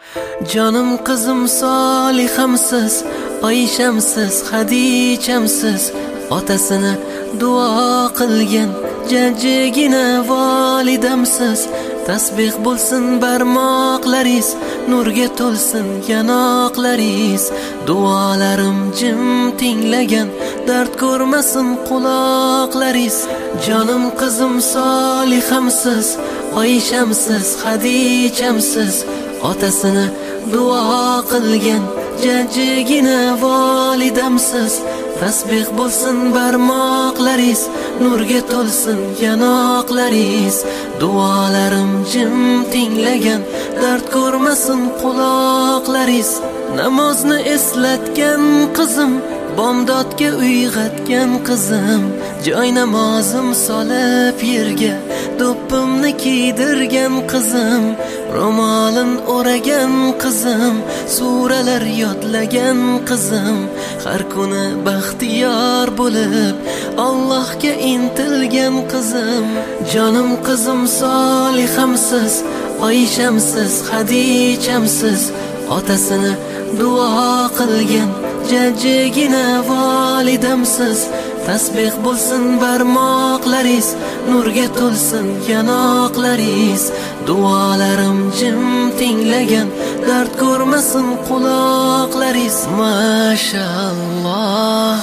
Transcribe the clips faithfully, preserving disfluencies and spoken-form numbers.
Canım qizim Solihamsiz, Oyshamsiz, Xadichamsiz, otasini duo qilgan jajjigina volidamsiz. Tasbih bo'lsin barmoqlaringiz, nurga to'lsin yanoqlaringiz. Duolarim jim tinglagan, dard ko'rmasin quloqlaringiz. Jonim qizim Solihamsiz, Oyshamsiz, Xadichamsiz, otasini duo qilgan jajjigina volidamsiz. Tasbih bo'lsin barmoqlaringiz, nurga to'lsin yanoqlaringiz. Duolarim jim tinglagan, dard ko'rmasin quloqlaringiz. Namozni eslatgan qizim, bomdodga uyg'atgan qizim, joy namozim solib yerga do'ppimni kiydirgan qizim, ro'molin o'ragan qizim, suralar yodlagan qizim, har kuni baxtiyor bo'lib Allohga intilgan qizim. Jonim qizim Solihamsiz, Oyshamsiz, Xadichamsiz, otasini duo qilgan jajjigina volidamsiz. Tasbih bo'lsin barmoqlaringiz, nurga to'lsin yanoqlaringiz. Duolarim jim tinglagan, dard ko'rmasin quloqlaringiz. Mashalloh,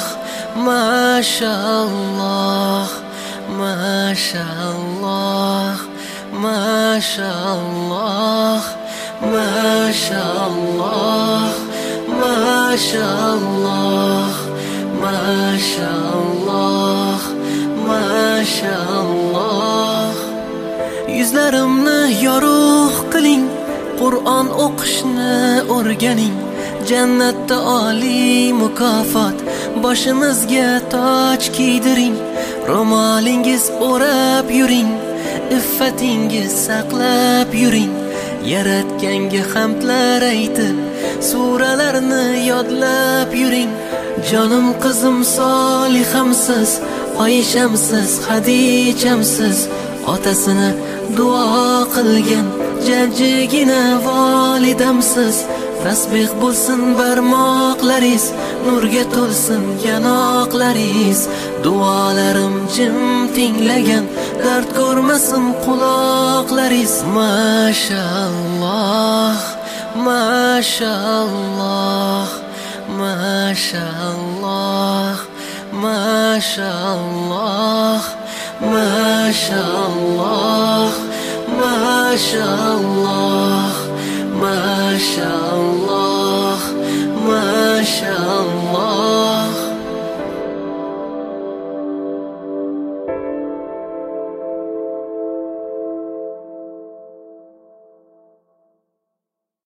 mashalloh, mashalloh, mashalloh, mashalloh, mashalloh, mashalloh, mashalloh. Yuzlarimni yorug' qiling, Qur'on o'qishni o'rganing. Jannatda oliy mukofot, boshimizga toj kiydiring. Ro'molingiz o'rab yuring, iffatingiz saqlab yuring. Yaratganga hamdlar aytib, suralarni yodlab yuring. Jonim qizim Solihamsiz, Oyshamsiz, Xadichamsiz, otasini duo qilgan jajjigina volidamsiz. Tasbih bo'lsin barmoqlaringiz, nurga to'lsin yanoqlaringiz. Duolarim jim tinglagan, dard ko'rmasin quloqlaringiz. Mashalloh, mashalloh, mashalloh, mashalloh, mashalloh, mashalloh.